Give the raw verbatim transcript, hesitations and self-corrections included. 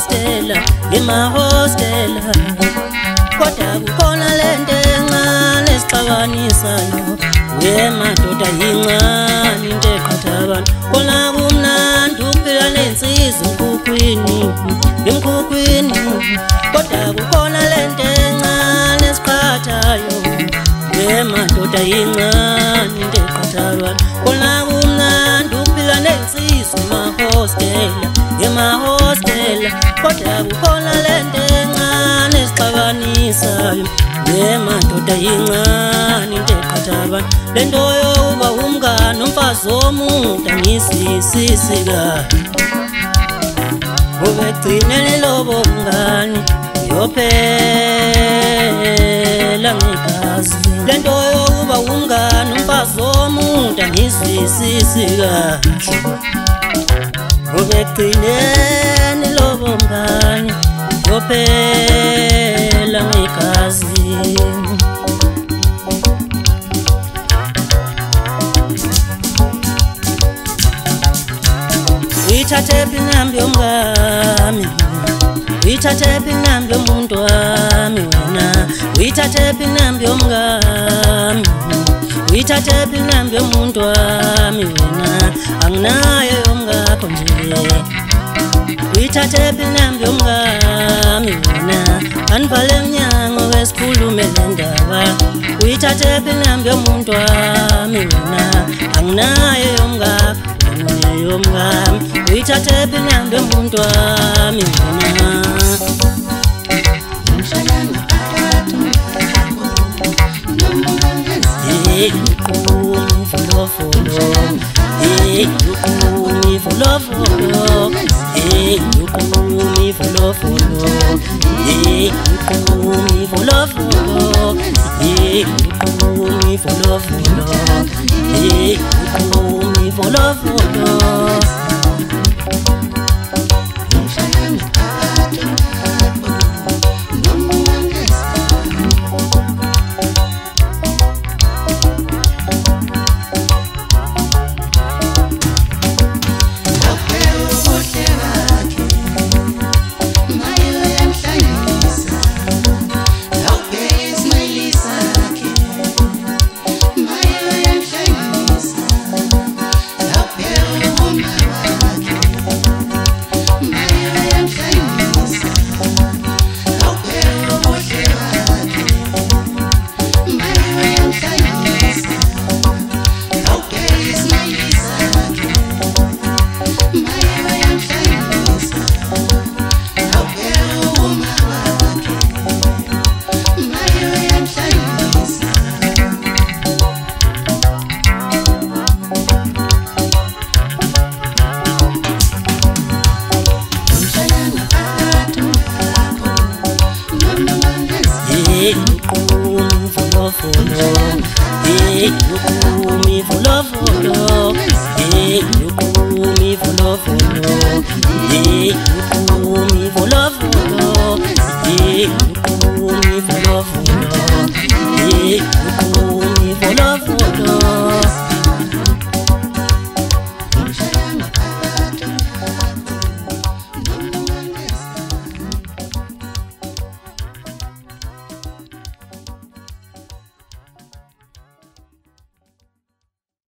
hostela, ema-hostela. Kodwa kukhona lento encane esixabanisayo, wemadoda yincane into eqhatha abantu. Khona kumnandi ukuphila nensizwa emkhukhwini, emkhukhwini. Kodwa kukhona lento encane esiqhathayo, wemadoda yincane into eqhatha abantu. Khona kumnandi ukuphila nensizwa ema-hostela, ema-hostela. Kodwa kukhona lento encane esixabanisayo, wemadoda yincane into eqhatha abantu. Lento yokuba umngane umfazi womuntu angisisisika, ubegcineni lobo mngani yophela ngegazi. Lento yokuba umngane umfazi womuntu angisisisika, ubegcineni lobo mngani yophela ngegazi. Uyithathephi inqambi yomngami, uyithathephi inqambi yomuntu wami wena. Uyithathephi inqambi yomngami, uyithathephi inqambi yomuntu wami wena. Anginayo yomngakho nje. Uyithathephi inqambi yomngami wena, anivale emnyango wesikhulume le ndaba. Uyithathephi inqambi yomuntu wami wena, anginayo yomngakho yomngami. Uyithathephi inqambi yomuntu wami wena. Hey, uqumi folofolo, hey, uqumi folofolo, hey, uqumi folofolo, hey, uqumi folofolo, hey, uqumi folofolo, hey, uqumi folofolo. Hey, uqumi folofolo, hey, uqumi folofolo, hey, uqumi folofolo, hey,